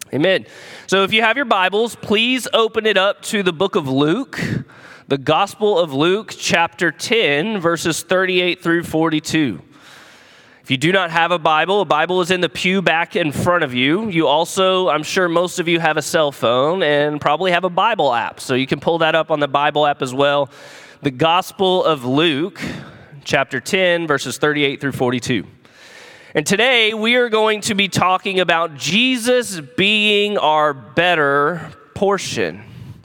Amen. So if you have your Bibles, please open it up to the book of Luke, the Gospel of Luke, chapter 10, verses 38 through 42. If you do not have a Bible is in the pew back in front of you. You also, I'm sure most of you have a cell phone and probably have a Bible app, so you can pull that up on the Bible app as well. The Gospel of Luke, chapter 10, verses 38 through 42. And today we are going to be talking about Jesus being our better portion.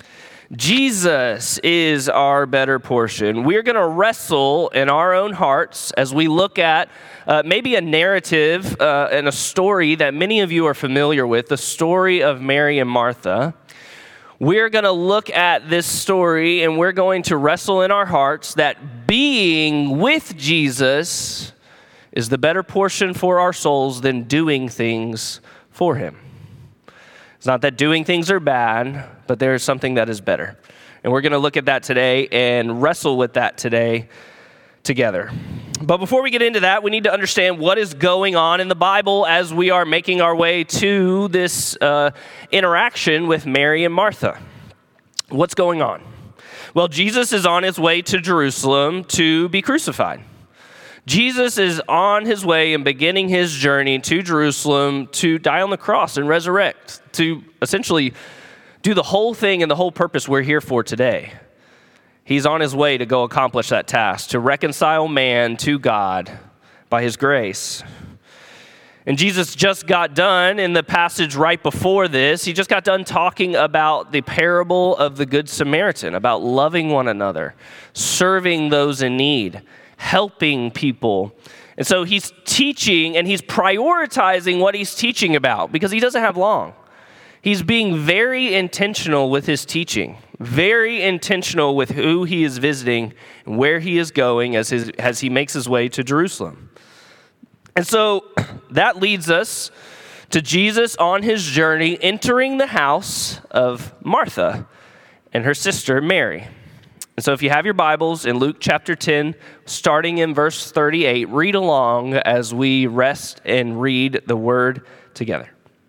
Jesus is our better portion. We're going to wrestle in our own hearts as we look at maybe a narrative and a story that many of you are familiar with, the story of Mary and Martha. We're going to look at this story and we're going to wrestle in our hearts that being with Jesus is the better portion for our souls than doing things for him. It's not that doing things are bad, but there is something that is better. And we're going to look at that today and wrestle with that today together. But before we get into that, we need to understand what is going on in the Bible as we are making our way to this interaction with Mary and Martha. What's going on? Well, Jesus is on his way to Jerusalem to be crucified. Jesus is on his way and beginning his journey to Jerusalem to die on the cross and resurrect, to essentially do the whole thing and the whole purpose we're here for today. He's on his way to go accomplish that task, to reconcile man to God by his grace. And Jesus just got done in the passage right before this. He just got done talking about the parable of the Good Samaritan, about loving one another, serving those in need, helping people. And so he's teaching and he's prioritizing what he's teaching about because he doesn't have long. He's being very intentional with his teaching, very intentional with who he is visiting and where he is going as he makes his way to Jerusalem. And so that leads us to Jesus on his journey entering the house of Martha and her sister Mary. And so if you have your Bibles in Luke chapter 10, starting in verse 38, read along as we rest and read the word together.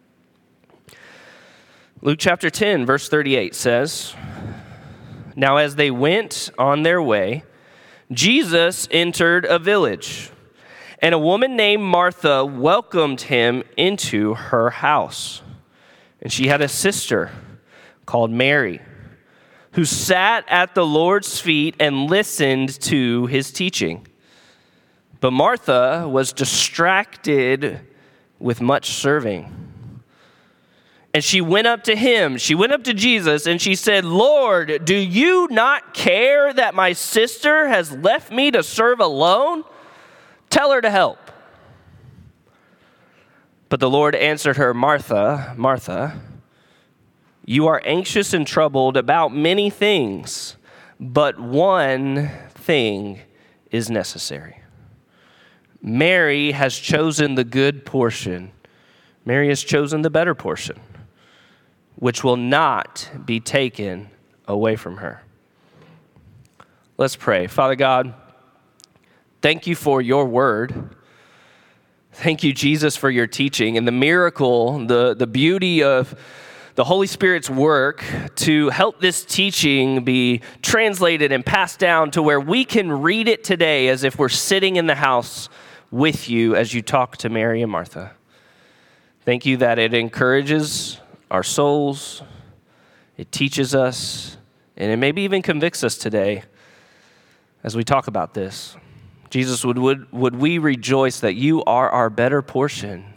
Luke chapter 10, verse 38 says, "Now as they went on their way, Jesus entered a village, and a woman named Martha welcomed him into her house. And she had a sister called Mary, who sat at the Lord's feet and listened to his teaching. But Martha was distracted with much serving. And she went up to Jesus, and she said, 'Lord, do you not care that my sister has left me to serve alone? Tell her to help.' But the Lord answered her, 'Martha, Martha, you are anxious and troubled about many things, but one thing is necessary. Mary has chosen the good portion. Mary has chosen the better portion, which will not be taken away from her.'" Let's pray. Father God, thank you for your word. Thank you, Jesus, for your teaching and the miracle, the beauty of the Holy Spirit's work to help this teaching be translated and passed down to where we can read it today as if we're sitting in the house with you as you talk to Mary and Martha. Thank you that it encourages our souls, it teaches us, and it maybe even convicts us today as we talk about this. Jesus, would we rejoice that you are our better portion?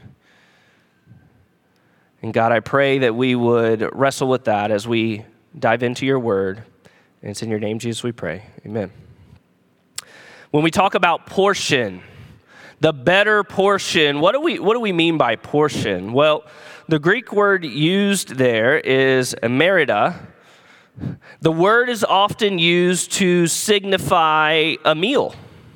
And God, I pray that we would wrestle with that as we dive into your word. And it's in your name, Jesus, we pray. Amen. When we talk about portion, the better portion, what do we mean by portion? Well, the Greek word used there is merida. The word is often used to signify a meal.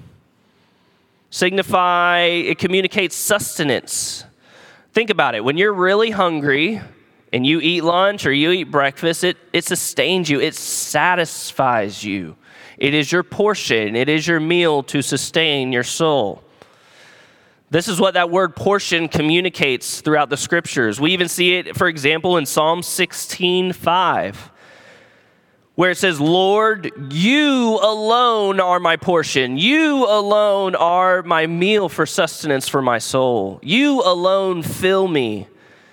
It communicates sustenance. Think about it. When you're really hungry and you eat lunch or you eat breakfast, it sustains you. It satisfies you. It is your portion. It is your meal to sustain your soul. This is what that word portion communicates throughout the scriptures. We even see it, for example, in Psalm 16:5, where it says, Lord, you alone are my portion. You alone are my meal for sustenance for my soul. You alone fill me.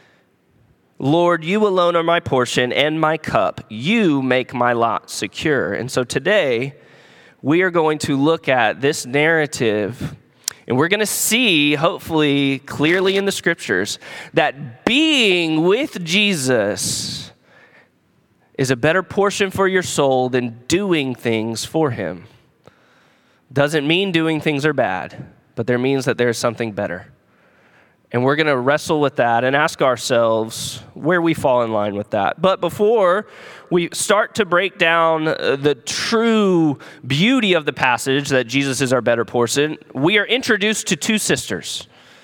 Lord, you alone are my portion and my cup. You make my lot secure. And so today, we are going to look at this narrative, and we're going to see, hopefully, clearly in the scriptures, that being with Jesus is a better portion for your soul than doing things for him. Doesn't mean doing things are bad, but there means that there's something better. And we're going to wrestle with that and ask ourselves where we fall in line with that. But before we start to break down the true beauty of the passage that Jesus is our better portion, we are introduced to two sisters,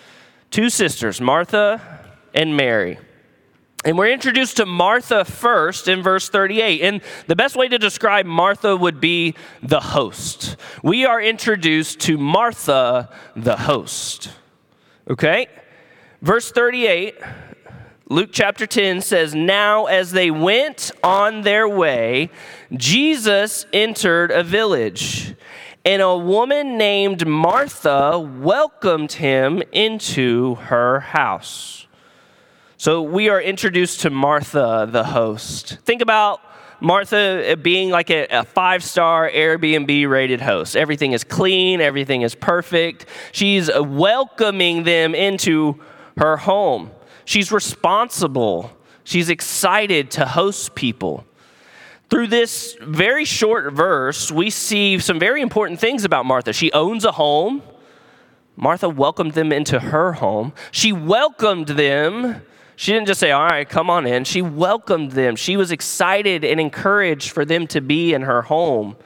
Martha and Mary. And we're introduced to Martha first in verse 38. And the best way to describe Martha would be the host. We are introduced to Martha, the host. Okay? Verse 38, Luke chapter 10 says, Now as they went on their way, Jesus entered a village, and a woman named Martha welcomed him into her house. So we are introduced to Martha, the host. Think about Martha being like a 5-star Airbnb rated host. Everything is clean, everything is perfect. She's welcoming them into her home. She's responsible. She's excited to host people. Through this very short verse, we see some very important things about Martha. She owns a home. Martha welcomed them into her home. She welcomed them. She didn't just say, all right, come on in. She welcomed them. She was excited and encouraged for them to be in her home.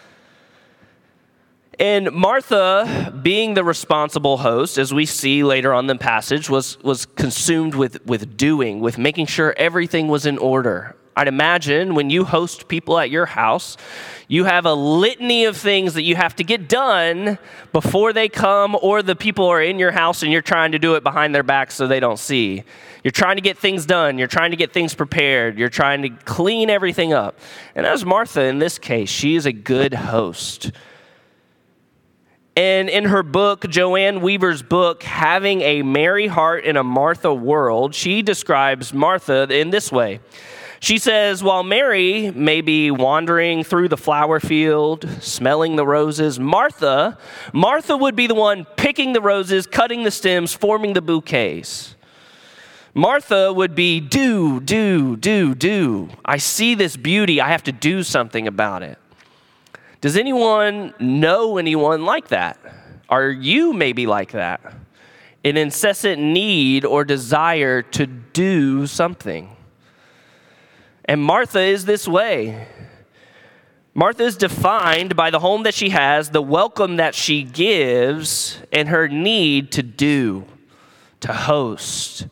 And Martha, being the responsible host, as we see later on in the passage, was consumed with doing, with making sure everything was in order. I'd imagine when you host people at your house, you have a litany of things that you have to get done before they come, or the people are in your house and you're trying to do it behind their back so they don't see. You're trying to get things done. You're trying to get things prepared. You're trying to clean everything up. And as Martha in this case, she is a good host. And in her book, Joanne Weaver's book, Having a Mary Heart in a Martha World, she describes Martha in this way. She says, while Mary may be wandering through the flower field, smelling the roses, Martha would be the one picking the roses, cutting the stems, forming the bouquets. Martha would be do. I see this beauty. I have to do something about it. Does anyone know anyone like that? Are you maybe like that? An incessant need or desire to do something. And Martha is this way. Martha is defined by the home that she has, the welcome that she gives, and her need to do, to host.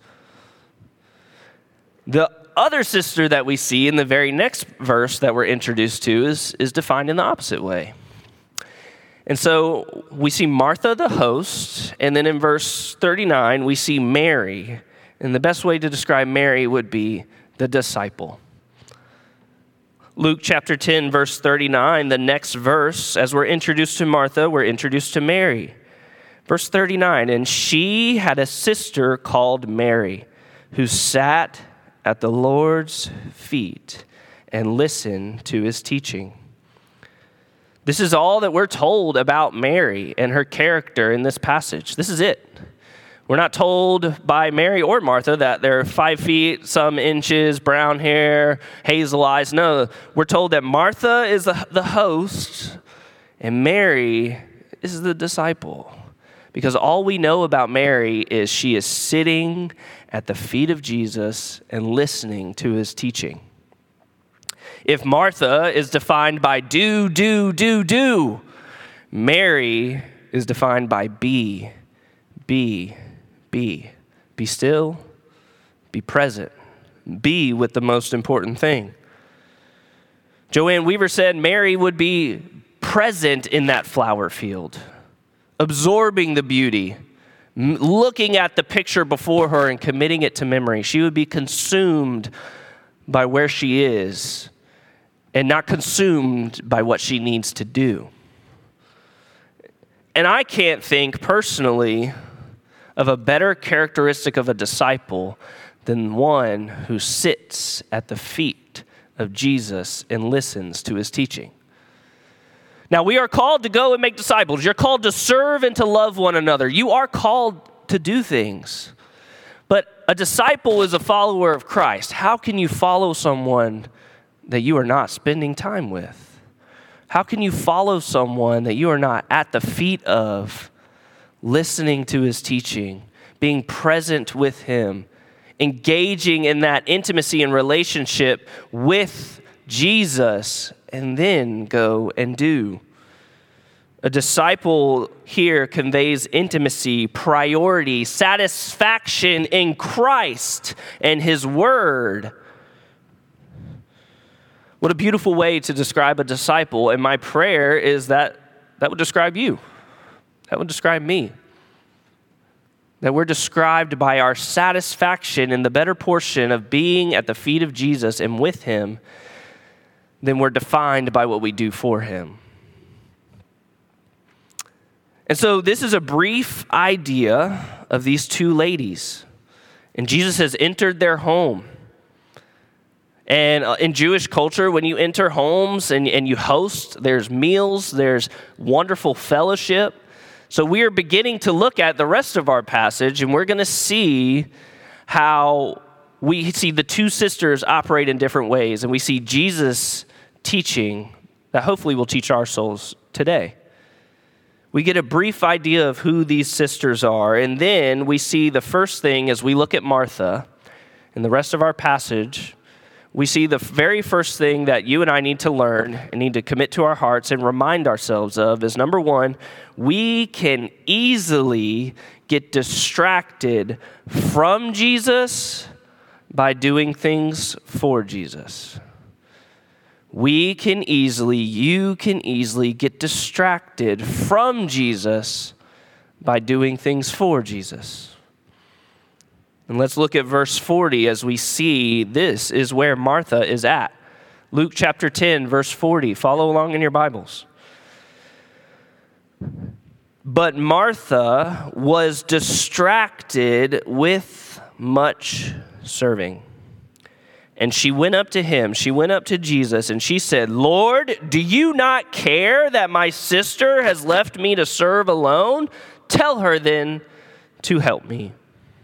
The other sister that we see in the very next verse that we're introduced to is defined in the opposite way. And so we see Martha the host, and then in verse 39 we see Mary. And the best way to describe Mary would be the disciple. Luke chapter 10, verse 39, the next verse, as we're introduced to Martha, we're introduced to Mary. Verse 39, and she had a sister called Mary, who sat at the Lord's feet and listened to his teaching. This is all that we're told about Mary and her character in this passage. This is it. We're not told by Mary or Martha that they're 5 feet, some inches, brown hair, hazel eyes. No, we're told that Martha is the host and Mary is the disciple. Because all we know about Mary is she is sitting at the feet of Jesus and listening to his teaching. If Martha is defined by do, Mary is defined by be. Be still, be present, be with the most important thing. Joanne Weaver said Mary would be present in that flower field, absorbing the beauty, looking at the picture before her and committing it to memory. She would be consumed by where she is and not consumed by what she needs to do. And I can't think personally of a better characteristic of a disciple than one who sits at the feet of Jesus and listens to his teaching. Now, we are called to go and make disciples. You're called to serve and to love one another. You are called to do things. But a disciple is a follower of Christ. How can you follow someone that you are not spending time with? How can you follow someone that you are not at the feet of, listening to his teaching, being present with him, engaging in that intimacy and relationship with Jesus, and then go and do? A disciple here conveys intimacy, priority, satisfaction in Christ and his word. What a beautiful way to describe a disciple. And my prayer is that would describe you. That would describe me. That we're described by our satisfaction in the better portion of being at the feet of Jesus and with him, then we're defined by what we do for him. And so this is a brief idea of these two ladies. And Jesus has entered their home. And in Jewish culture, when you enter homes and you host, there's meals, there's wonderful fellowship. So we are beginning to look at the rest of our passage, and we're going to see how we see the two sisters operate in different ways, and we see Jesus teaching that hopefully will teach our souls today. We get a brief idea of who these sisters are, and then we see the first thing as we look at Martha in the rest of our passage. We see the very first thing that you and I need to learn and need to commit to our hearts and remind ourselves of is, number one, we can easily get distracted from Jesus by doing things for Jesus. You can easily get distracted from Jesus by doing things for Jesus. And let's look at verse 40 as we see this is where Martha is at. Luke chapter 10, verse 40. Follow along in your Bibles. But Martha was distracted with much serving. And she went up to Jesus, and she said, "Lord, do you not care that my sister has left me to serve alone? Tell her then to help me."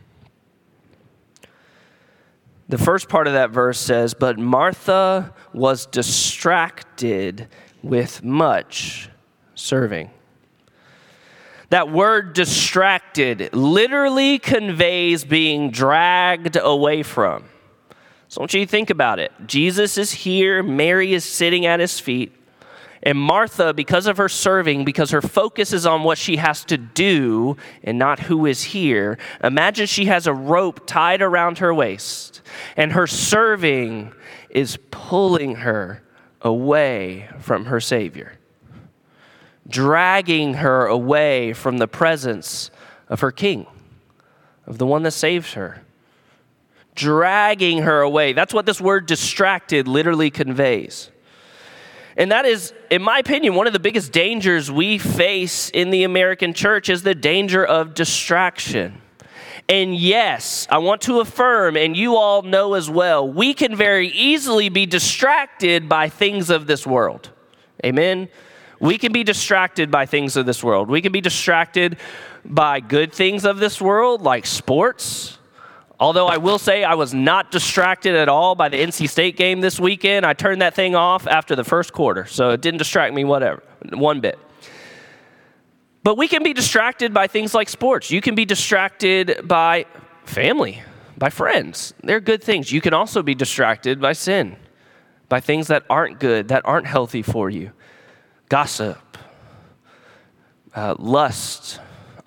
The first part of that verse says, but Martha was distracted with much serving. That word distracted literally conveys being dragged away from. So I want you to think about it. Jesus is here, Mary is sitting at his feet, and Martha, because of her serving, because her focus is on what she has to do and not who is here, imagine she has a rope tied around her waist, and her serving is pulling her away from her Savior, dragging her away from the presence of her King, of the one that saves her, dragging her away. That's what this word distracted literally conveys. And that is, in my opinion, one of the biggest dangers we face in the American church is the danger of distraction. And yes, I want to affirm, and you all know as well, we can very easily be distracted by things of this world. Amen? We can be distracted by things of this world. We can be distracted by good things of this world, like sports. Although I will say I was not distracted at all by the NC State game this weekend. I turned that thing off after the first quarter, so it didn't distract me one bit. But we can be distracted by things like sports. You can be distracted by family, by friends. They're good things. You can also be distracted by sin, by things that aren't good, that aren't healthy for you. Gossip, lust,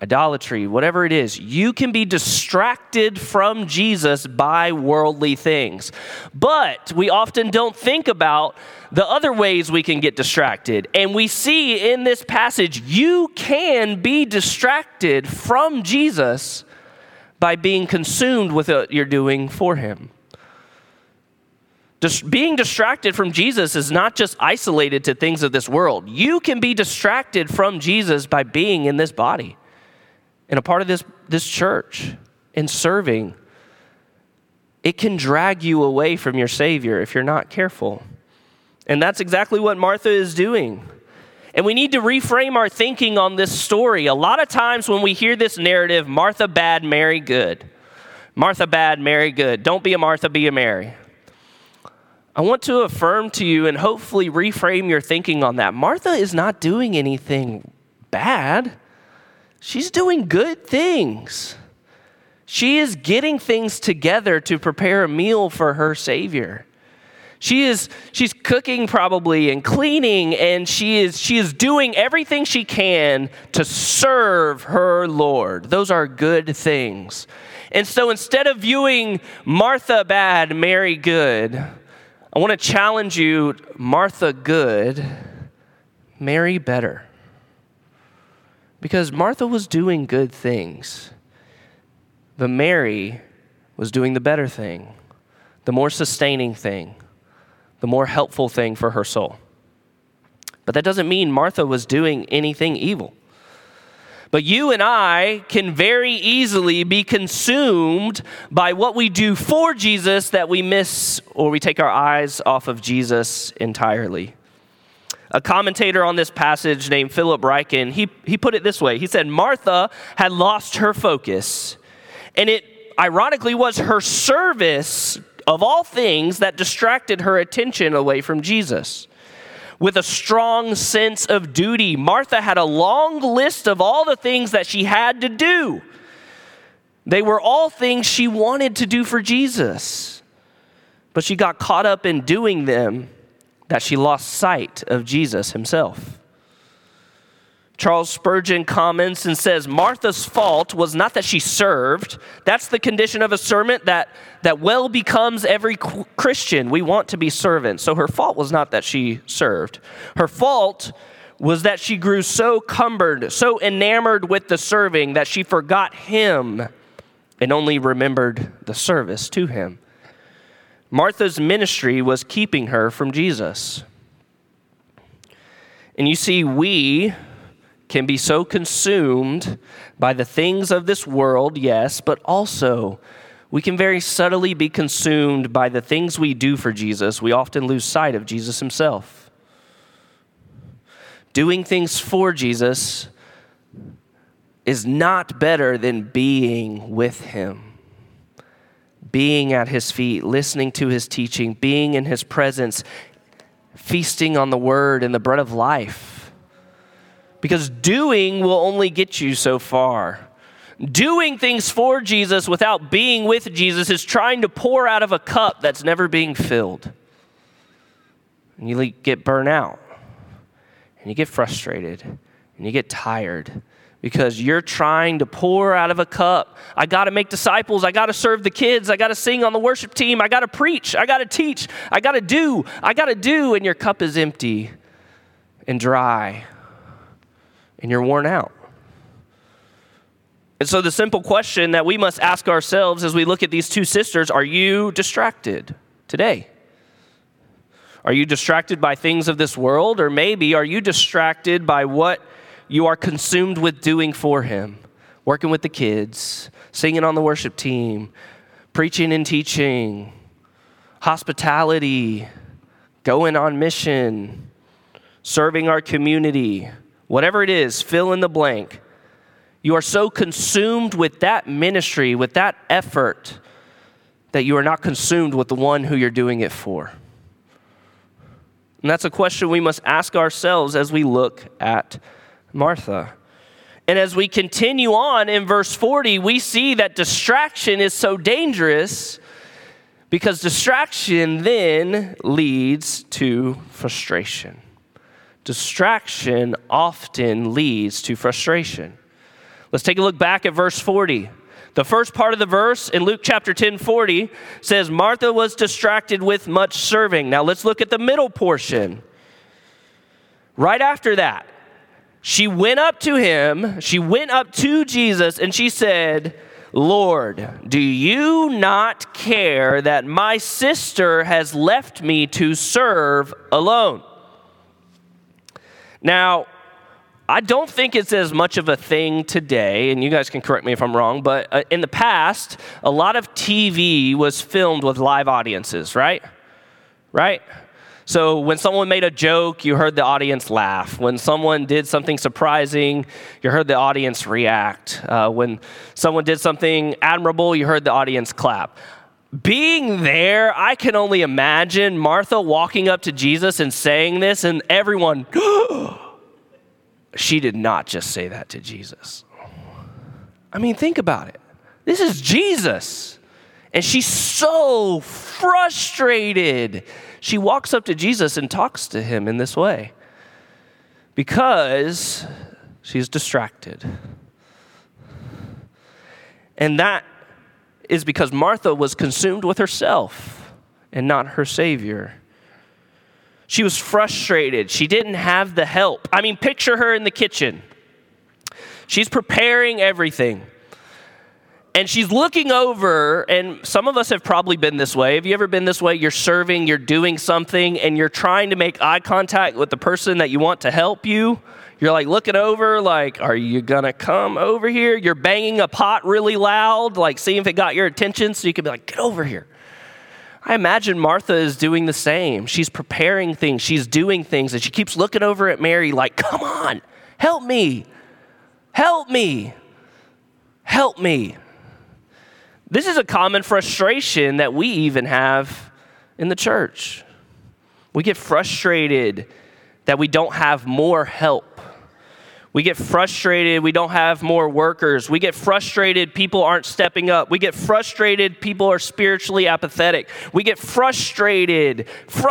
idolatry, whatever it is, you can be distracted from Jesus by worldly things. But we often don't think about the other ways we can get distracted. And we see in this passage, you can be distracted from Jesus by being consumed with what you're doing for him. Being distracted from Jesus is not just isolated to things of this world. You can be distracted from Jesus by being in this body and a part of this church and serving. It can drag you away from your Savior if you're not careful. And that's exactly what Martha is doing. And we need to reframe our thinking on this story. A lot of times when we hear this narrative, Martha bad, Mary good. Martha bad, Mary good. Don't be a Martha, be a Mary. I want to affirm to you and hopefully reframe your thinking on that. Martha is not doing anything bad. She's doing good things. She is getting things together to prepare a meal for her Savior. She's cooking probably and cleaning, and she is doing everything she can to serve her Lord. Those are good things. And so instead of viewing Martha bad, Mary good, I want to challenge you, Martha good, Mary better. Because Martha was doing good things, but Mary was doing the better thing, the more sustaining thing, the more helpful thing for her soul. But that doesn't mean Martha was doing anything evil. But you and I can very easily be consumed by what we do for Jesus that we miss or we take our eyes off of Jesus entirely. A commentator on this passage named Philip Ryken, he put it this way. He said, Martha had lost her focus, and it ironically was her service of all things that distracted her attention away from Jesus. With a strong sense of duty, Martha had a long list of all the things that she had to do. They were all things she wanted to do for Jesus, but she got caught up in doing them that she lost sight of Jesus himself. Charles Spurgeon comments and says, Martha's fault was not that she served. That's the condition of a servant that well becomes every Christian. We want to be servants. So her fault was not that she served. Her fault was that she grew so cumbered, so enamored with the serving that she forgot him and only remembered the service to him. Martha's ministry was keeping her from Jesus. And you see, we can be so consumed by the things of this world, yes, but also we can very subtly be consumed by the things we do for Jesus. We often lose sight of Jesus himself. Doing things for Jesus is not better than being with him, being at his feet, listening to his teaching, being in his presence, feasting on the word and the bread of life. Because doing will only get you so far. Doing things for Jesus without being with Jesus is trying to pour out of a cup that's never being filled. And you get burnt out. And you get frustrated. And you get tired. Because you're trying to pour out of a cup. I got to make disciples. I got to serve the kids. I got to sing on the worship team. I got to preach. I got to teach. I got to do. And your cup is empty and dry. And you're worn out. And so the simple question that we must ask ourselves as we look at these two sisters, are you distracted today? Are you distracted by things of this world? Or maybe are you distracted by what you are consumed with doing for him? Working with the kids, singing on the worship team, preaching and teaching, hospitality, going on mission, serving our community. Whatever it is, fill in the blank. You are so consumed with that ministry, with that effort, that you are not consumed with the one who you're doing it for. And that's a question we must ask ourselves as we look at Martha. And as we continue on in verse 40, we see that distraction is so dangerous because distraction then leads to frustration. Distraction often leads to frustration. Let's take a look back at verse 40. The first part of the verse in Luke chapter 10:40 says, Martha was distracted with much serving. Now let's look at the middle portion. Right after that, she went up to Jesus, and she said, Lord, do you not care that my sister has left me to serve alone? Now, I don't think it's as much of a thing today, and you guys can correct me if I'm wrong, but in the past, a lot of TV was filmed with live audiences, right? Right? So when someone made a joke, you heard the audience laugh. When someone did something surprising, you heard the audience react. When someone did something admirable, you heard the audience clap. Being there, I can only imagine Martha walking up to Jesus and saying this, and everyone, she did not just say that to Jesus. I mean, think about it. This is Jesus. And she's so frustrated. She walks up to Jesus and talks to him in this way because she's distracted. And that is because Martha was consumed with herself and not her Savior. She was frustrated. She didn't have the help. I mean, picture her in the kitchen. She's preparing everything. And she's looking over, and some of us have probably been this way. Have you ever been this way? You're serving, you're doing something, and you're trying to make eye contact with the person that you want to help you. You're like looking over, like, are you gonna come over here? You're banging a pot really loud, like seeing if it got your attention so you can be like, get over here. I imagine Martha is doing the same. She's preparing things, she's doing things, and she keeps looking over at Mary like, come on, help me, help me, help me. This is a common frustration that we even have in the church. We get frustrated that we don't have more help. We get frustrated we don't have more workers. We get frustrated people aren't stepping up. We get frustrated people are spiritually apathetic. We get frustrated.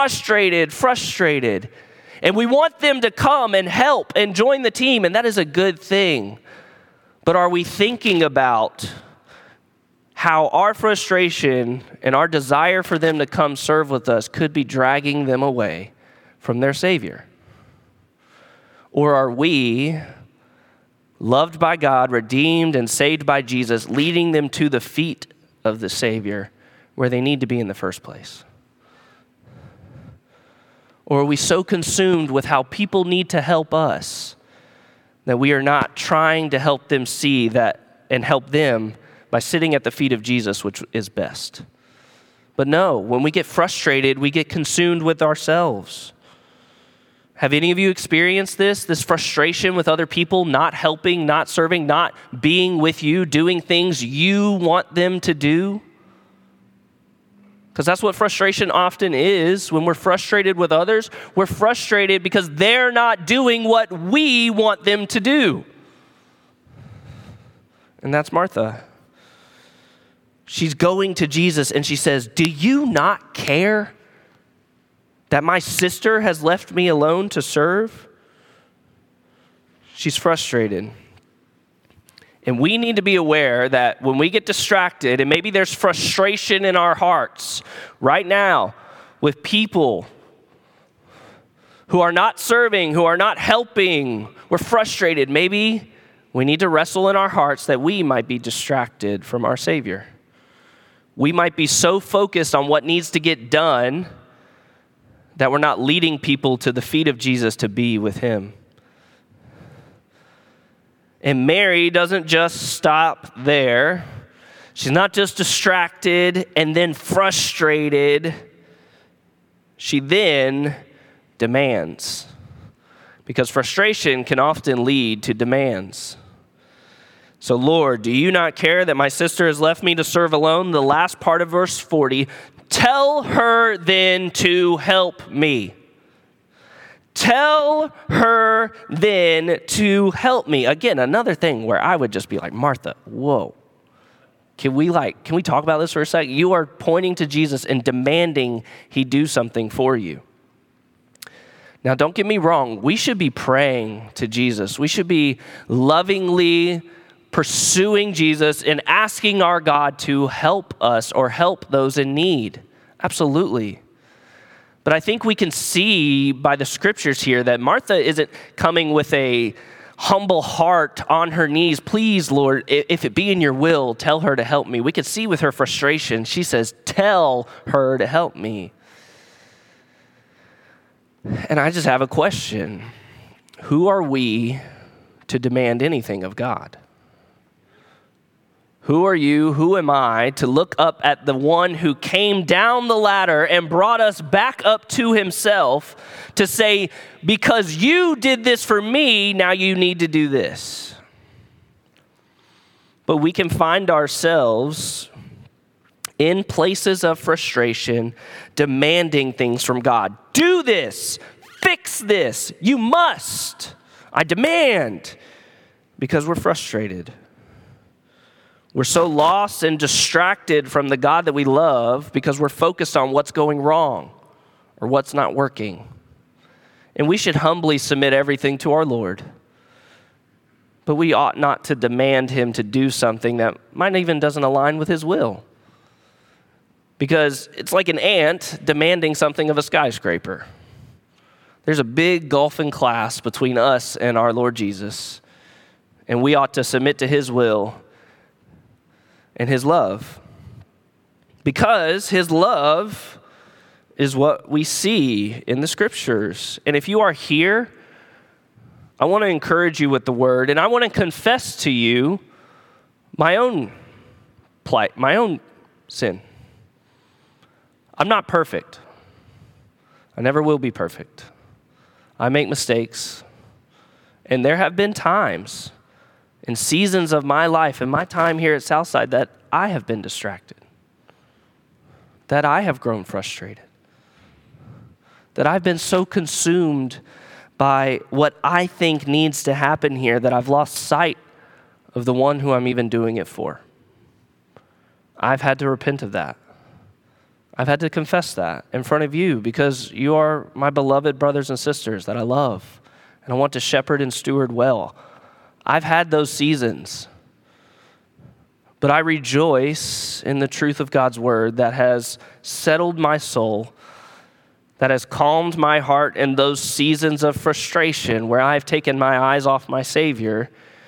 And we want them to come and help and join the team, and that is a good thing. But are we thinking about how our frustration and our desire for them to come serve with us could be dragging them away from their Savior? Or are we, loved by God, redeemed and saved by Jesus, leading them to the feet of the Savior where they need to be in the first place? Or are we so consumed with how people need to help us that we are not trying to help them see that and help them by sitting at the feet of Jesus, which is best? But no, when we get frustrated, we get consumed with ourselves. Have any of you experienced this frustration with other people, not helping, not serving, not being with you, doing things you want them to do? Because that's what frustration often is. When we're frustrated with others, we're frustrated because they're not doing what we want them to do. And that's Martha. She's going to Jesus and she says, do you not care that my sister has left me alone to serve? She's frustrated. And we need to be aware that when we get distracted, and maybe there's frustration in our hearts right now with people who are not serving, who are not helping, we're frustrated. Maybe we need to wrestle in our hearts that we might be distracted from our Savior. We might be so focused on what needs to get done that we're not leading people to the feet of Jesus to be with him. And Mary doesn't just stop there. She's not just distracted and then frustrated. She then demands, because frustration can often lead to demands. So, Lord, do you not care that my sister has left me to serve alone? The last part of verse 40, tell her then to help me. Tell her then to help me. Again, another thing where I would just be like, Martha, whoa. Can we talk about this for a second? You are pointing to Jesus and demanding he do something for you. Now, don't get me wrong. We should be praying to Jesus. We should be lovingly pursuing Jesus and asking our God to help us or help those in need. Absolutely. But I think we can see by the scriptures here that Martha isn't coming with a humble heart on her knees. Please, Lord, if it be in your will, tell her to help me. We could see with her frustration, she says, tell her to help me. And I just have a question. Who are we to demand anything of God? Who are you, who am I, to look up at the one who came down the ladder and brought us back up to himself to say, because you did this for me, now you need to do this? But we can find ourselves in places of frustration, demanding things from God. Do this, fix this, you must, I demand, because we're frustrated. We're so lost and distracted from the God that we love because we're focused on what's going wrong or what's not working. And we should humbly submit everything to our Lord. But we ought not to demand him to do something that might even doesn't align with his will. Because it's like an ant demanding something of a skyscraper. There's a big gulfing class between us and our Lord Jesus. And we ought to submit to his will and his love. Because his love is what we see in the scriptures. And if you are here, I want to encourage you with the word, and I want to confess to you my own plight, my own sin. I'm not perfect. I never will be perfect. I make mistakes. And there have been times in seasons of my life and my time here at Southside that I have been distracted, that I have grown frustrated, that I've been so consumed by what I think needs to happen here that I've lost sight of the one who I'm even doing it for. I've had to repent of that. I've had to confess that in front of you because you are my beloved brothers and sisters that I love and I want to shepherd and steward well. I've had those seasons, but I rejoice in the truth of God's word that has settled my soul, that has calmed my heart in those seasons of frustration where I've taken my eyes off my Savior.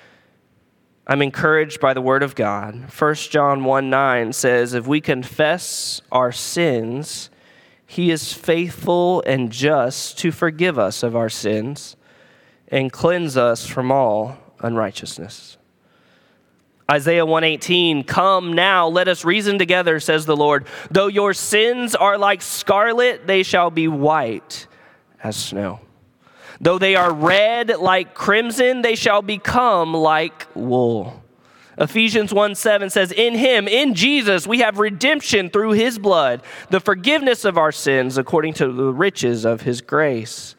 I'm encouraged by the word of God. 1 John 1:9 says, if we confess our sins, he is faithful and just to forgive us of our sins and cleanse us from all unrighteousness. Isaiah 1:18, come now, let us reason together, says the Lord. Though your sins are like scarlet, they shall be white as snow. Though they are red like crimson, they shall become like wool. Ephesians 1:7 says, in him, in Jesus, we have redemption through his blood, the forgiveness of our sins according to the riches of his grace.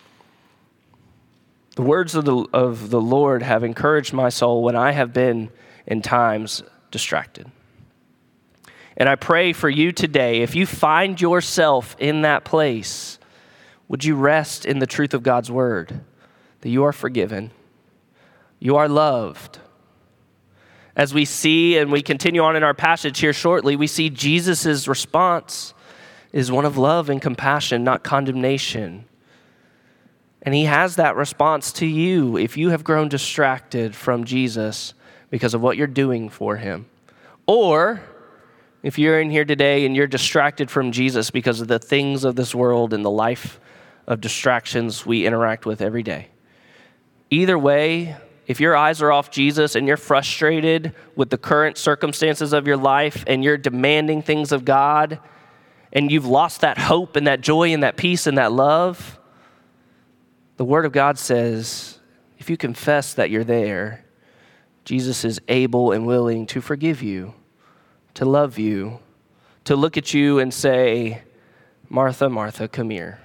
The words of the Lord have encouraged my soul when I have been in times distracted. And I pray for you today, if you find yourself in that place, would you rest in the truth of God's word, that you are forgiven, you are loved. As we see, and we continue on in our passage here shortly, we see Jesus' response is one of love and compassion, not condemnation. And he has that response to you if you have grown distracted from Jesus because of what you're doing for him. Or if you're in here today and you're distracted from Jesus because of the things of this world and the life of distractions we interact with every day. Either way, if your eyes are off Jesus and you're frustrated with the current circumstances of your life and you're demanding things of God and you've lost that hope and that joy and that peace and that love, the Word of God says, if you confess that you're there, Jesus is able and willing to forgive you, to love you, to look at you and say, Martha, Martha, come here.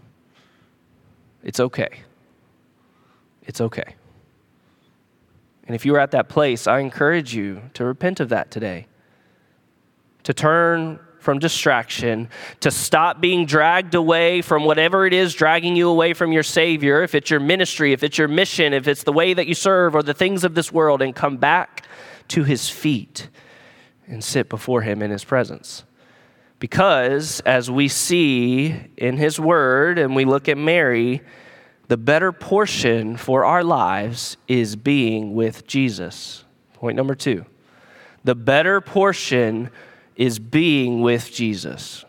It's okay. It's okay. And if you are at that place, I encourage you to repent of that today, to turn from distraction, to stop being dragged away from whatever it is dragging you away from your Savior, if it's your ministry, if it's your mission, if it's the way that you serve or the things of this world, and come back to his feet and sit before him in his presence. Because as we see in his word and we look at Mary, the better portion for our lives is being with Jesus. Point number 2. The better portion is being with Jesus.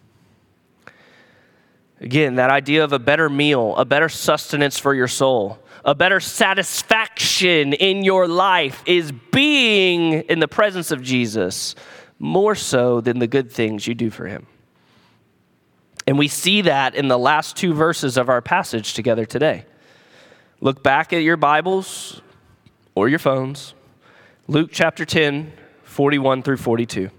Again, that idea of a better meal, a better sustenance for your soul, a better satisfaction in your life is being in the presence of Jesus more so than the good things you do for him. And we see that in the last 2 verses of our passage together today. Look back at your Bibles or your phones. Luke chapter 10, 41 through 42.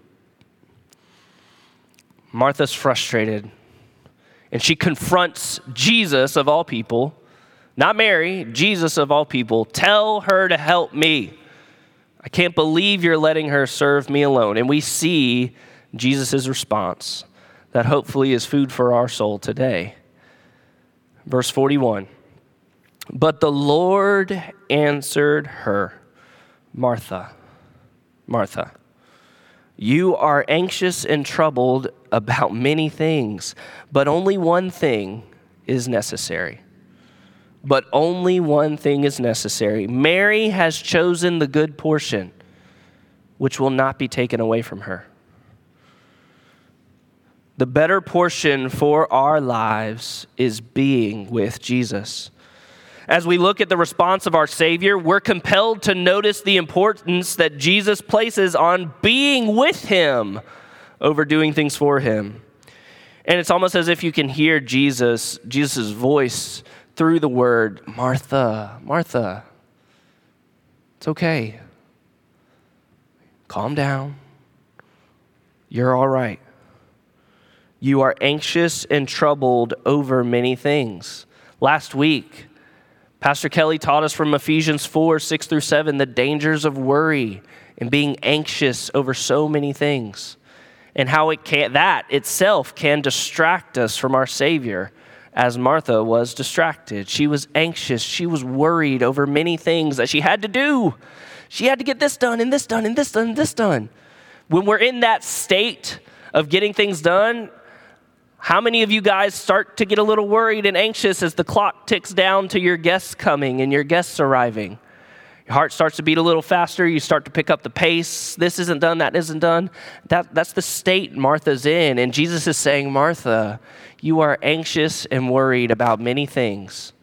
Martha's frustrated, and she confronts Jesus of all people, not Mary, Jesus of all people. Tell her to help me. I can't believe you're letting her serve me alone. And we see Jesus' response that hopefully is food for our soul today. Verse 41. But the Lord answered her, Martha, Martha, you are anxious and troubled about many things, but only one thing is necessary. But only one thing is necessary. Mary has chosen the good portion, which will not be taken away from her. The better portion for our lives is being with Jesus. As we look at the response of our Savior, we're compelled to notice the importance that Jesus places on being with him over doing things for him. And it's almost as if you can hear Jesus' voice through the word, Martha, Martha, it's okay. Calm down. You're all right. You are anxious and troubled over many things. Last week, Pastor Kelly taught us from Ephesians 4, 6 through 7, the dangers of worry and being anxious over so many things, and how that itself can distract us from our Savior, as Martha was distracted. She was anxious. She was worried over many things that she had to do. She had to get this done and this done and this done and this done. When we're in that state of getting things done, how many of you guys start to get a little worried and anxious as the clock ticks down to your guests coming and your guests arriving? Your heart starts to beat a little faster. You start to pick up the pace. This isn't done. That isn't done. That's the state Martha's in. And Jesus is saying, Martha, you are anxious and worried about many things.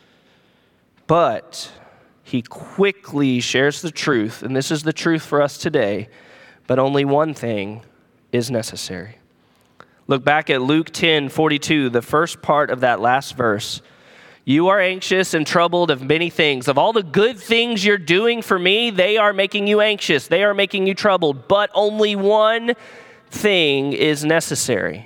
But he quickly shares the truth, and this is the truth for us today, but only one thing is necessary. Look back at Luke 10, 42, the first part of that last verse. You are anxious and troubled of many things. Of all the good things you're doing for me, they are making you anxious. They are making you troubled. But only one thing is necessary.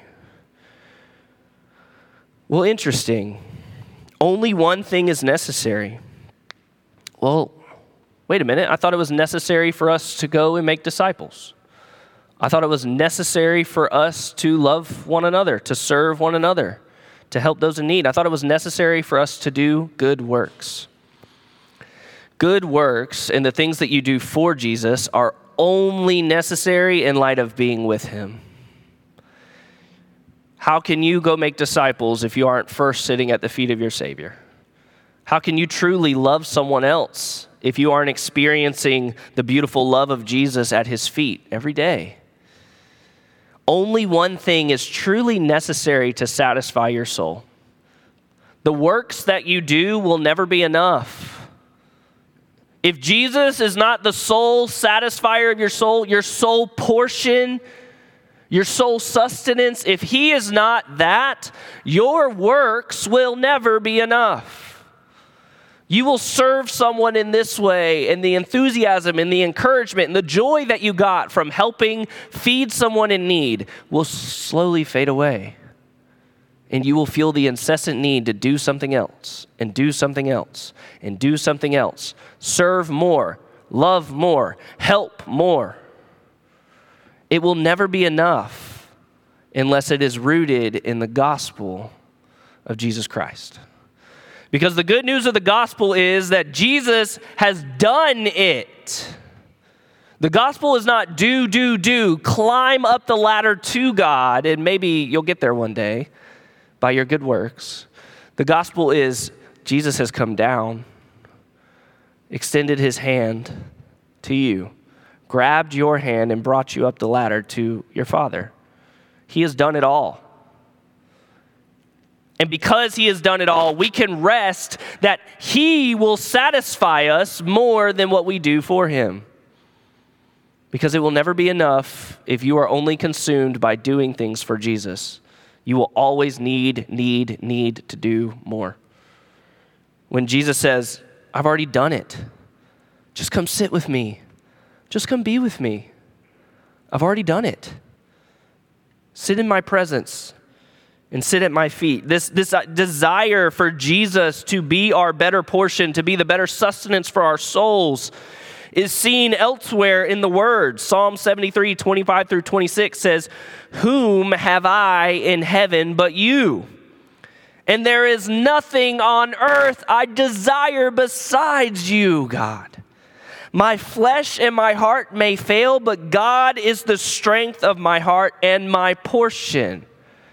Well, interesting. Only one thing is necessary. Well, wait a minute. I thought it was necessary for us to go and make disciples. I thought it was necessary for us to love one another, to serve one another, to help those in need. I thought it was necessary for us to do good works. Good works and the things that you do for Jesus are only necessary in light of being with him. How can you go make disciples if you aren't first sitting at the feet of your Savior? How can you truly love someone else if you aren't experiencing the beautiful love of Jesus at his feet every day? Only one thing is truly necessary to satisfy your soul. The works that you do will never be enough. If Jesus is not the sole satisfier of your soul portion, your soul sustenance, if he is not that, your works will never be enough. You will serve someone in this way, and the enthusiasm and the encouragement and the joy that you got from helping feed someone in need will slowly fade away. And you will feel the incessant need to do something else, and do something else, and do something else. Serve more, love more, help more. It will never be enough unless it is rooted in the gospel of Jesus Christ. Because the good news of the gospel is that Jesus has done it. The gospel is not do, climb up the ladder to God, and maybe you'll get there one day by your good works. The gospel is Jesus has come down, extended his hand to you, grabbed your hand and brought you up the ladder to your Father. He has done it all. And because he has done it all, we can rest that he will satisfy us more than what we do for him. Because it will never be enough if you are only consumed by doing things for Jesus. You will always need to do more. When Jesus says, I've already done it. Just come sit with me. Just come be with me. I've already done it. Sit in my presence and sit at my feet. This desire for Jesus to be our better portion, to be the better sustenance for our souls, is seen elsewhere in the Word. Psalm 73, 25 through 26 says, whom have I in heaven but you? And there is nothing on earth I desire besides you, God. My flesh and my heart may fail, but God is the strength of my heart and my portion,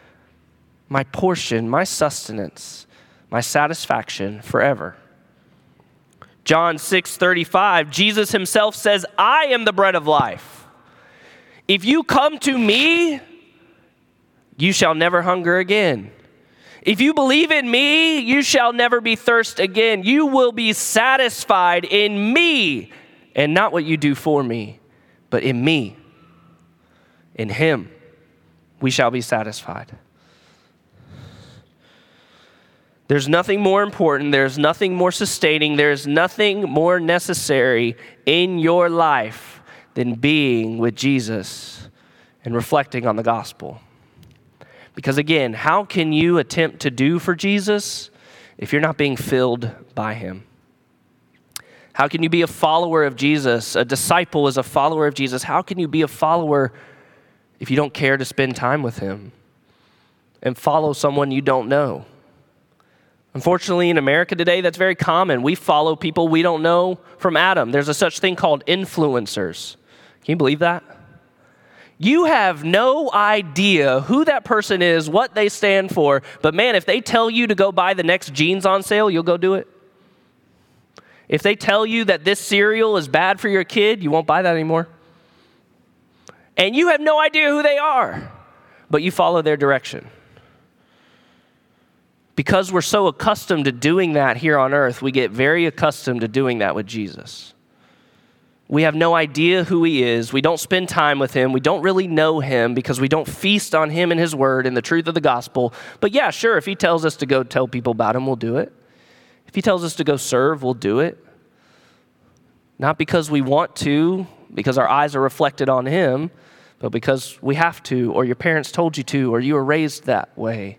my sustenance, my satisfaction forever. John 6:35, Jesus himself says, I am the bread of life. If you come to me, you shall never hunger again. If you believe in me, you shall never be thirst again. You will be satisfied in me, and not what you do for me, but in me. In him, we shall be satisfied. There's nothing more important, there's nothing more sustaining, there's nothing more necessary in your life than being with Jesus and reflecting on the gospel. Because again, how can you attempt to do for Jesus if you're not being filled by him? How can you be a follower of Jesus? A disciple is a follower of Jesus. How can you be a follower if you don't care to spend time with him and follow someone you don't know? Unfortunately, in America today, that's very common. We follow people we don't know from Adam. There's a such thing called influencers. Can you believe that? You have no idea who that person is, what they stand for, but man, if they tell you to go buy the next jeans on sale, you'll go do it. If they tell you that this cereal is bad for your kid, you won't buy that anymore. And you have no idea who they are, but you follow their direction. Because we're so accustomed to doing that here on earth, we get very accustomed to doing that with Jesus. We have no idea who he is. We don't spend time with him. We don't really know him because we don't feast on him and his word and the truth of the gospel. But yeah, sure, if he tells us to go tell people about him, we'll do it. If he tells us to go serve, we'll do it. Not because we want to, because our eyes are reflected on him, but because we have to, or your parents told you to, or you were raised that way.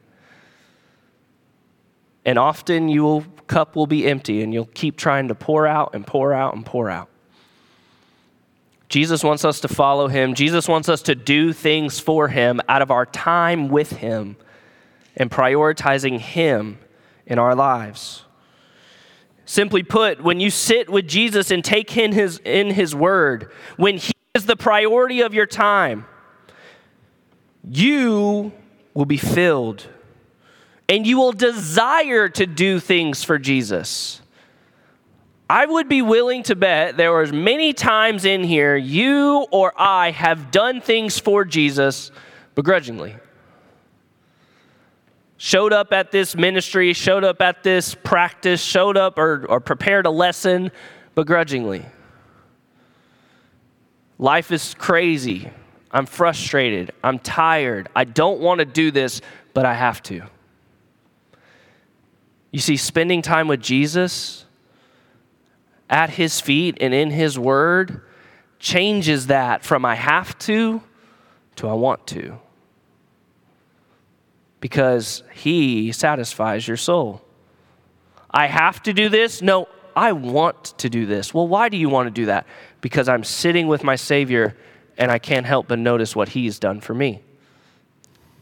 And often your cup will be empty and you'll keep trying to pour out and pour out and pour out. Jesus wants us to follow him. Jesus wants us to do things for him out of our time with him and prioritizing him in our lives. Simply put, when you sit with Jesus and take in his word, when he is the priority of your time, you will be filled and you will desire to do things for Jesus. I would be willing to bet there were many times in here you or I have done things for Jesus begrudgingly. Showed up at this ministry, showed up at this practice, showed up or prepared a lesson begrudgingly. Life is crazy. I'm frustrated. I'm tired. I don't want to do this, but I have to. You see, spending time with Jesus at his feet and in his word changes that from I have to I want to. Because he satisfies your soul. I have to do this? No, I want to do this. Well, why do you want to do that? Because I'm sitting with my Savior and I can't help but notice what he's done for me.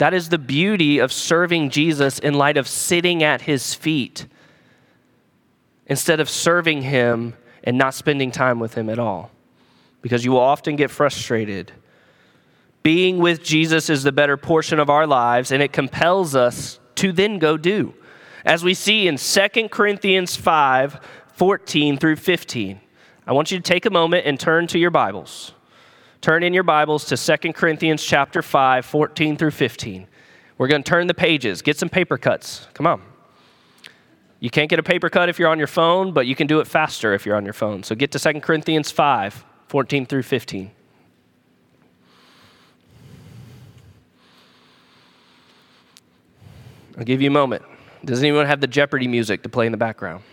That is the beauty of serving Jesus in light of sitting at his feet instead of serving him and not spending time with him at all, because you will often get frustrated. Being with Jesus is the better portion of our lives, and it compels us to then go do. As we see in 2 Corinthians 5, 14 through 15. I want you to take a moment and turn to your Bibles. Turn in your Bibles to 2 Corinthians chapter 5, 14 through 15. We're going to turn the pages. Get some paper cuts. Come on. You can't get a paper cut if you're on your phone, but you can do it faster if you're on your phone. So get to 2 Corinthians 5, 14 through 15. I'll give you a moment. Does anyone have the Jeopardy music to play in the background?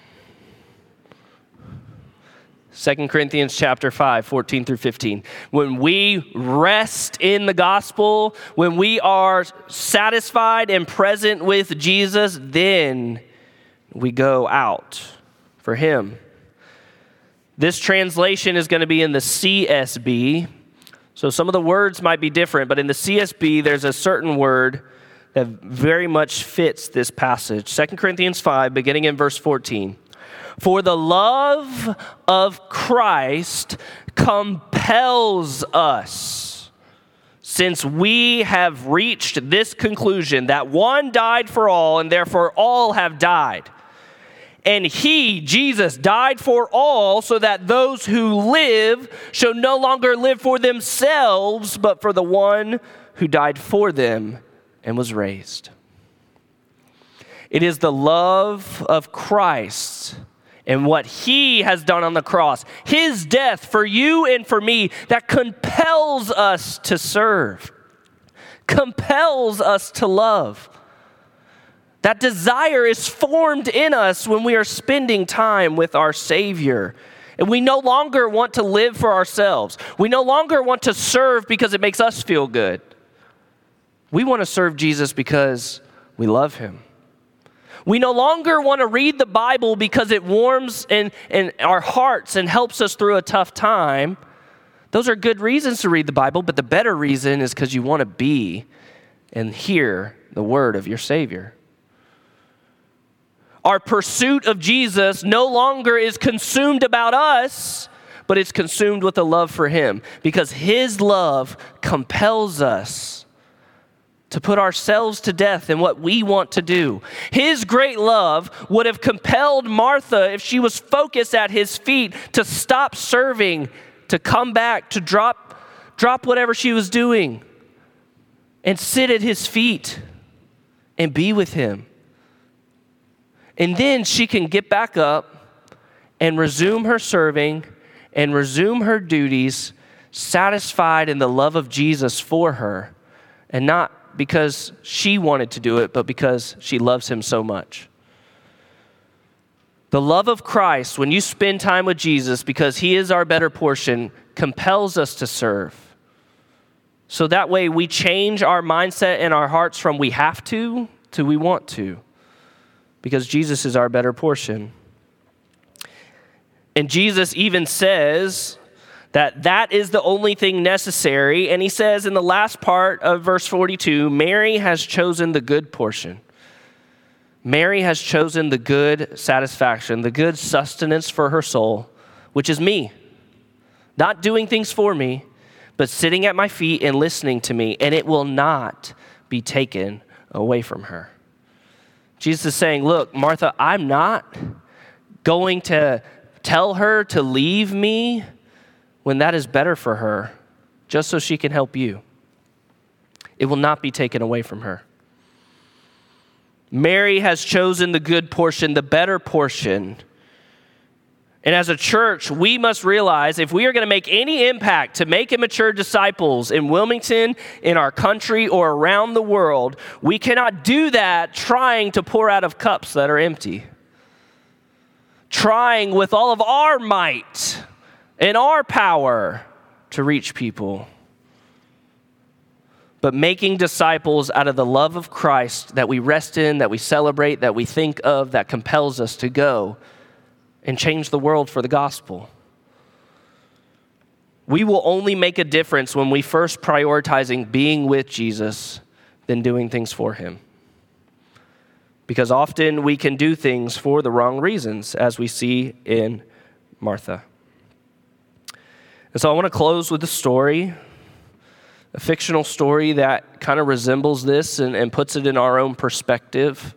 2 Corinthians chapter 5, 14 through 15. When we rest in the gospel, when we are satisfied and present with Jesus, then we go out for him. This translation is going to be in the CSB. So some of the words might be different, but in the CSB, there's a certain word that very much fits this passage. 2 Corinthians 5, beginning in verse 14. For the love of Christ compels us, since we have reached this conclusion that one died for all, and therefore all have died. And he, Jesus, died for all, so that those who live shall no longer live for themselves, but for the one who died for them and was raised. It is the love of Christ and what he has done on the cross, his death for you and for me, that compels us to serve, compels us to love. That desire is formed in us when we are spending time with our Savior. And we no longer want to live for ourselves. We no longer want to serve because it makes us feel good. We want to serve Jesus because we love him. We no longer want to read the Bible because it warms in our hearts and helps us through a tough time. Those are good reasons to read the Bible, but the better reason is because you want to be and hear the word of your Savior. Our pursuit of Jesus no longer is consumed about us, but it's consumed with a love for him, because his love compels us to put ourselves to death in what we want to do. His great love would have compelled Martha, if she was focused at his feet, to stop serving, to come back, to drop whatever she was doing and sit at his feet and be with him. And then she can get back up and resume her serving and resume her duties, satisfied in the love of Jesus for her, and not because she wanted to do it, but because she loves him so much. The love of Christ, when you spend time with Jesus, because he is our better portion, compels us to serve. So that way we change our mindset and our hearts from we have to we want to, because Jesus is our better portion. And Jesus even says that is the only thing necessary. And he says in the last part of verse 42, Mary has chosen the good portion. Mary has chosen the good satisfaction, the good sustenance for her soul, which is me. Not doing things for me, but sitting at my feet and listening to me, and it will not be taken away from her. Jesus is saying, look, Martha, I'm not going to tell her to leave me when that is better for her, just so she can help you. It will not be taken away from her. Mary has chosen the good portion, the better portion. And as a church, we must realize if we are going to make any impact to make and mature disciples in Wilmington, in our country, or around the world, we cannot do that trying to pour out of cups that are empty. Trying with all of our might and our power to reach people. But making disciples out of the love of Christ that we rest in, that we celebrate, that we think of, that compels us to go and change the world for the gospel. We will only make a difference when we first prioritizing being with Jesus, than doing things for him. Because often we can do things for the wrong reasons, as we see in Martha. And so I want to close with a story, a fictional story that kind of resembles this and puts it in our own perspective.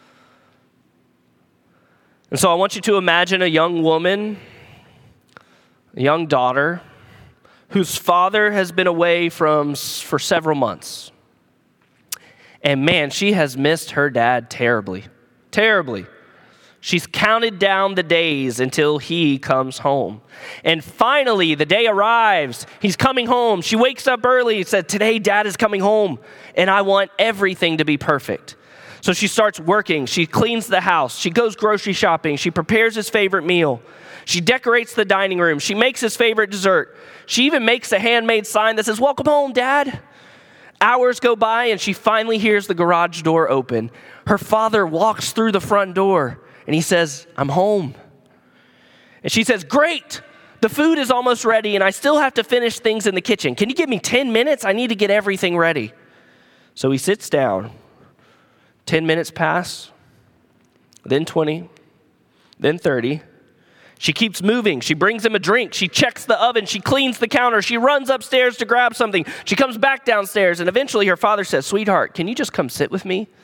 And so I want you to imagine a young woman, a young daughter, whose father has been away for several months. And man, she has missed her dad terribly, terribly. She's counted down the days until he comes home. And finally, the day arrives. He's coming home. She wakes up early and said, today, Dad is coming home, and I want everything to be perfect. So she starts working. She cleans the house. She goes grocery shopping. She prepares his favorite meal. She decorates the dining room. She makes his favorite dessert. She even makes a handmade sign that says, welcome home, Dad. Hours go by, and she finally hears the garage door open. Her father walks through the front door, and he says, I'm home. And she says, great, the food is almost ready, and I still have to finish things in the kitchen. Can you give me 10 minutes? I need to get everything ready. So he sits down. 10 minutes pass, then 20, then 30. She keeps moving. She brings him a drink. She checks the oven. She cleans the counter. She runs upstairs to grab something. She comes back downstairs, and eventually her father says, sweetheart, can you just come sit with me?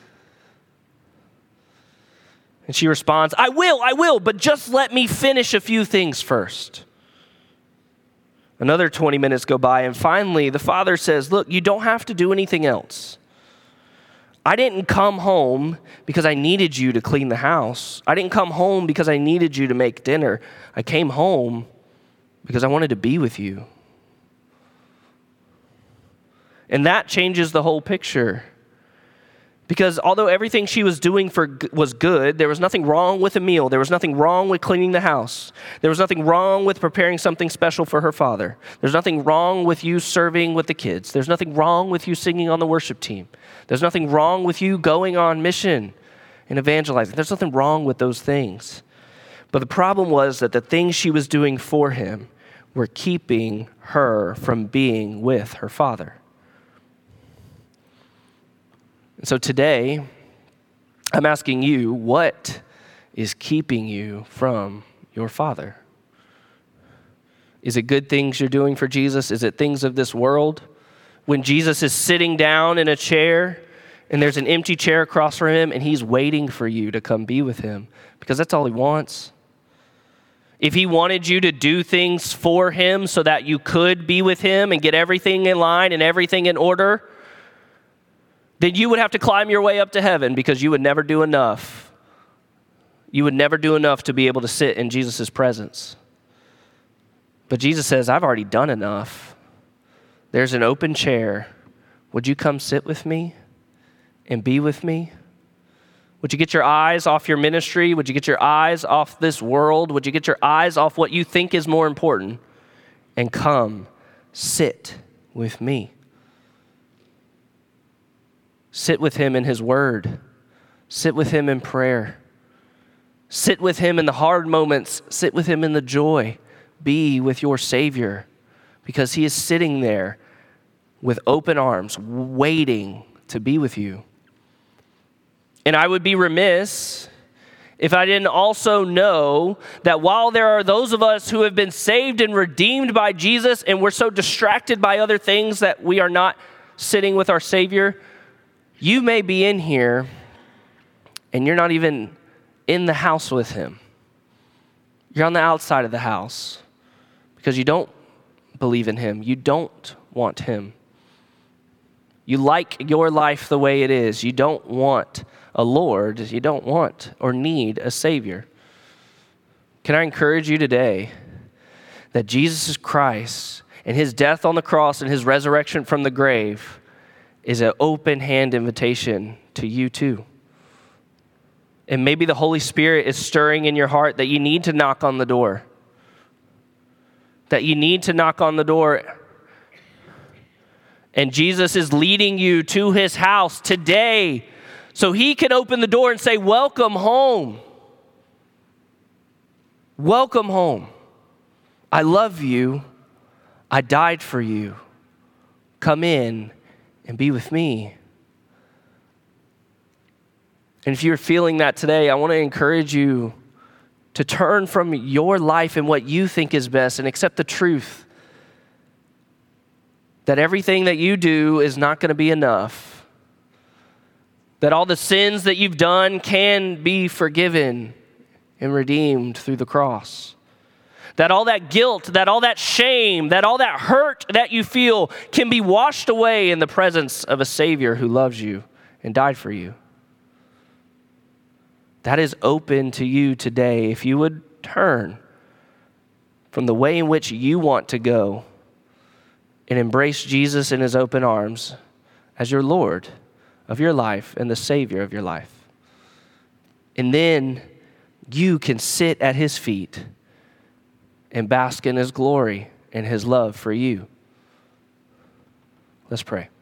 And she responds, I will, but just let me finish a few things first. Another 20 minutes go by, and finally the father says, look, you don't have to do anything else. I didn't come home because I needed you to clean the house. I didn't come home because I needed you to make dinner. I came home because I wanted to be with you. And that changes the whole picture. Because although everything she was doing was good, there was nothing wrong with a meal. There was nothing wrong with cleaning the house. There was nothing wrong with preparing something special for her father. There's nothing wrong with you serving with the kids. There's nothing wrong with you singing on the worship team. There's nothing wrong with you going on mission and evangelizing. There's nothing wrong with those things. But the problem was that the things she was doing for him were keeping her from being with her father. And so today, I'm asking you, what is keeping you from your Father? Is it good things you're doing for Jesus? Is it things of this world? When Jesus is sitting down in a chair and there's an empty chair across from him and he's waiting for you to come be with him because that's all he wants. If he wanted you to do things for him so that you could be with him and get everything in line and everything in order, then you would have to climb your way up to heaven because you would never do enough. You would never do enough to be able to sit in Jesus' presence. But Jesus says, I've already done enough. There's an open chair. Would you come sit with me and be with me? Would you get your eyes off your ministry? Would you get your eyes off this world? Would you get your eyes off what you think is more important and come sit with me? Sit with him in his word. Sit with him in prayer. Sit with him in the hard moments. Sit with him in the joy. Be with your Savior because he is sitting there with open arms, waiting to be with you. And I would be remiss if I didn't also know that while there are those of us who have been saved and redeemed by Jesus and we're so distracted by other things that we are not sitting with our Savior, you may be in here and you're not even in the house with him. You're on the outside of the house because you don't believe in him. You don't want him. You like your life the way it is. You don't want a Lord. You don't want or need a Savior. Can I encourage you today that Jesus Christ and his death on the cross and his resurrection from the grave is an open hand invitation to you too. And maybe the Holy Spirit is stirring in your heart that you need to knock on the door. That you need to knock on the door. And Jesus is leading you to his house today so he can open the door and say, welcome home. Welcome home. I love you. I died for you. Come in and be with me. And if you're feeling that today, I want to encourage you to turn from your life and what you think is best and accept the truth that everything that you do is not going to be enough. That all the sins that you've done can be forgiven and redeemed through the cross. That all that guilt, that all that shame, that all that hurt that you feel can be washed away in the presence of a Savior who loves you and died for you. That is open to you today if you would turn from the way in which you want to go and embrace Jesus in his open arms as your Lord of your life and the Savior of your life. And then you can sit at his feet and bask in his glory and his love for you. Let's pray.